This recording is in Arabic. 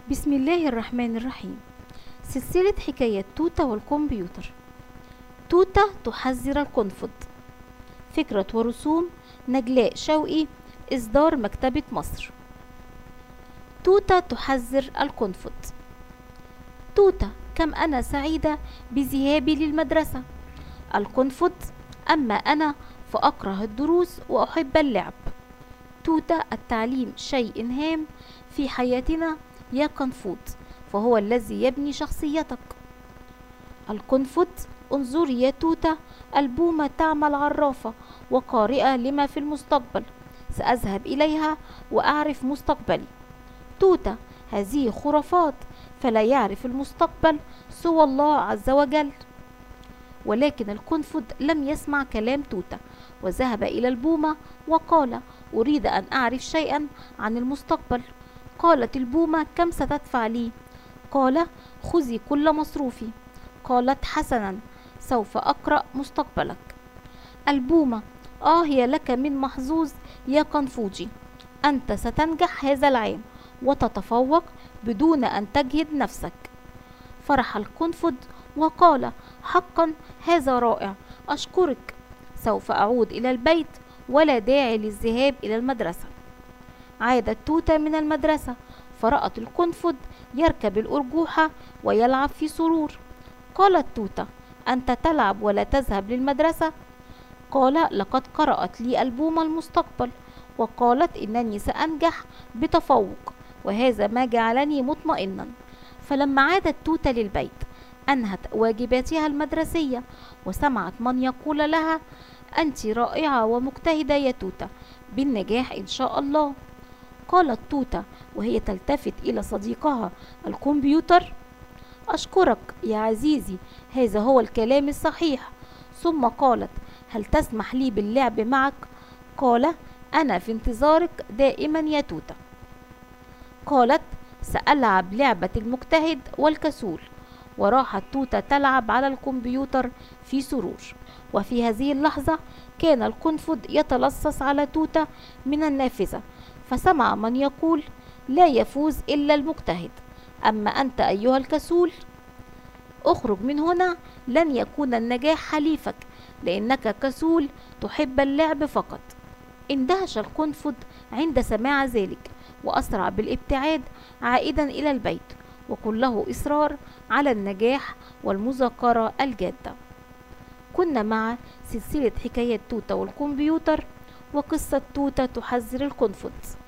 بسم الله الرحمن الرحيم. سلسلة حكايات توتة والكمبيوتر. توتة تحذر القنفذ. فكرة ورسوم نجلاء شوقي، إصدار مكتبة مصر. توتة تحذر القنفذ. توتة: كم أنا سعيدة بذهابي للمدرسة. القنفذ: أما أنا فأكره الدروس وأحب اللعب. توتة: التعليم شيء هام في حياتنا يا قنفذ، فهو الذي يبني شخصيتك. القنفذ: انظري يا توتة، البومة تعمل عرافة وقارئة لما في المستقبل، سأذهب إليها وأعرف مستقبلي. توتة: هذه خرافات، فلا يعرف المستقبل سوى الله عز وجل. ولكن القنفذ لم يسمع كلام توتة، وذهب إلى البومة وقال: أريد أن أعرف شيئا عن المستقبل. قالت البومة: كم ستدفع لي؟ قال: خذي كل مصروفي. قالت: حسنا، سوف أقرأ مستقبلك. البومة: هي لك من محظوظ يا قنفوجي، أنت ستنجح هذا العام وتتفوق بدون أن تجهد نفسك. فرح القنفذ وقال: حقا هذا رائع، أشكرك، سوف أعود إلى البيت ولا داعي للذهاب إلى المدرسة. عادت توتة من المدرسة، فرأت القنفذ يركب الأرجوحة ويلعب في سرور. قالت توتة: أنت تلعب ولا تذهب للمدرسة؟ قال: لقد قرأت لي البومة المستقبل، وقالت إنني سأنجح بتفوق، وهذا ما جعلني مطمئنا. فلما عادت توتة للبيت أنهت واجباتها المدرسية، وسمعت من يقول لها: أنت رائعة ومجتهدة يا توتة، بالنجاح إن شاء الله. قالت توتة وهي تلتفت إلى صديقها الكمبيوتر: أشكرك يا عزيزي، هذا هو الكلام الصحيح. ثم قالت: هل تسمح لي باللعب معك؟ قال: أنا في انتظارك دائما يا توتة. قالت: سألعب لعبة المجتهد والكسول. وراحت توتة تلعب على الكمبيوتر في سرور. وفي هذه اللحظة كان القنفذ يتلصص على توتة من النافذة، فسمع من يقول: لا يفوز إلا المجتهد، أما أنت أيها الكسول اخرج من هنا، لن يكون النجاح حليفك، لأنك كسول تحب اللعب فقط. اندهش القنفذ عند سماع ذلك، وأسرع بالابتعاد عائدا إلى البيت، وكله إصرار على النجاح والمذاكرة الجادة. كنا مع سلسلة حكايات توتة والكمبيوتر، وقصة توتة تحذر القنفذ.